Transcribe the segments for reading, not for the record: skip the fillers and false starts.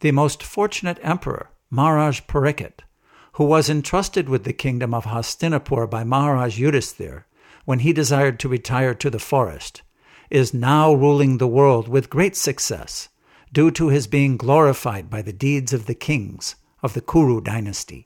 The most fortunate emperor, Maharaj Parikshit, who was entrusted with the kingdom of Hastinapur by Maharaj Yudhisthira when he desired to retire to the forest, is now ruling the world with great success due to his being glorified by the deeds of the kings of the Kuru dynasty.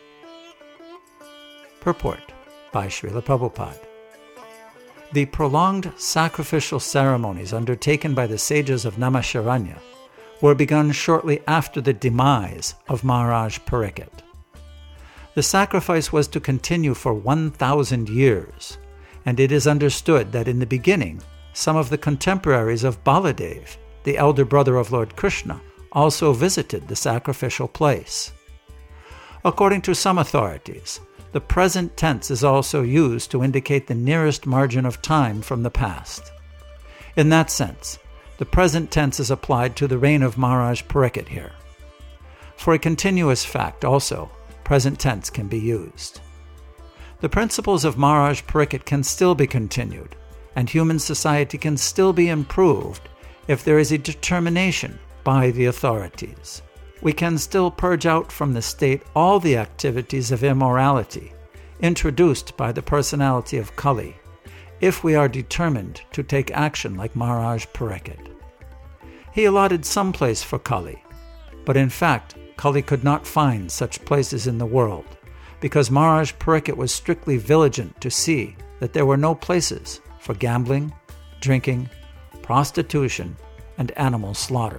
Purport by Srila Prabhupada. The prolonged sacrificial ceremonies undertaken by the sages of Naimisharanya were begun shortly after the demise of Maharaj Parikshit. The sacrifice was to continue for 1,000 years, and it is understood that in the beginning, some of the contemporaries of Baladev, the elder brother of Lord Krishna, also visited the sacrificial place. According to some authorities, the present tense is also used to indicate the nearest margin of time from the past. In that sense, the present tense is applied to the reign of Maharaj Parikshit here. For a continuous fact also, present tense can be used. The principles of Maharaj Parikshit can still be continued, and human society can still be improved if there is a determination by the authorities. We can still purge out from the state all the activities of immorality introduced by the personality of Kali, if we are determined to take action like Maharaj Parikshit. He allotted some place for Kali, but in fact, Kali could not find such places in the world, because Maharaj Parikshit was strictly vigilant to see that there were no places for gambling, drinking, prostitution, and animal slaughter.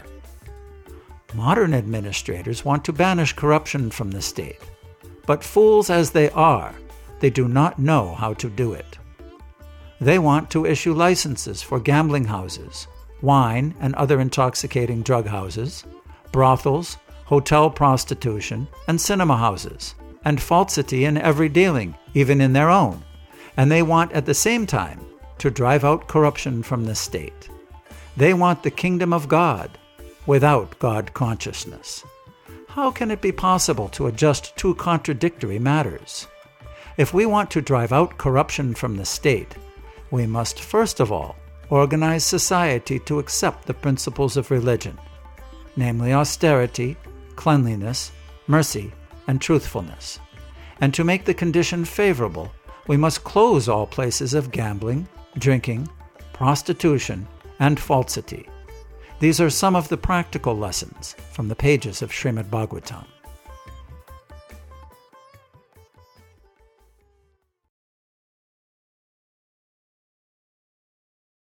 Modern administrators want to banish corruption from the state, but fools as they are, they do not know how to do it. They want to issue licenses for gambling houses, wine and other intoxicating drug houses, brothels, hotel prostitution, and cinema houses, and falsity in every dealing, even in their own, and they want at the same time to drive out corruption from the state. They want the kingdom of God without God consciousness. How can it be possible to adjust two contradictory matters? If we want to drive out corruption from the state, we must first of all organize society to accept the principles of religion, namely austerity, cleanliness, mercy, and truthfulness. And to make the condition favorable, we must close all places of gambling, drinking, prostitution, and falsity. These are some of the practical lessons from the pages of Srimad Bhagavatam.